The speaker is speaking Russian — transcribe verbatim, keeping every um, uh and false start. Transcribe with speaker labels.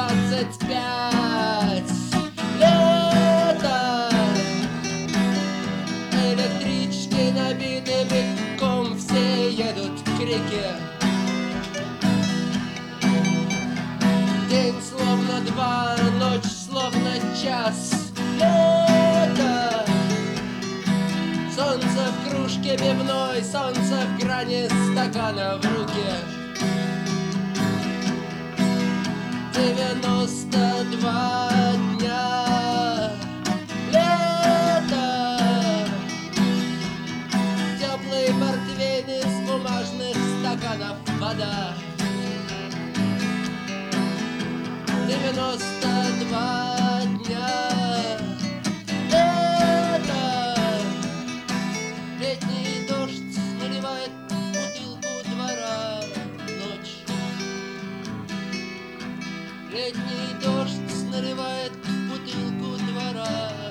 Speaker 1: двадцать пять. Лето, электрички набиты битком, все едут к реке. День словно два, ночь словно час. Лето, солнце в кружке пивной, солнце в грани стакана в руке. Девяносто два дня. Лето, теплый портвейн из бумажных стаканов, вода. Девяносто два дня. Лето, летний дождь наливает бутылку двора. Ночь, летний дождь наливает бутылку двора.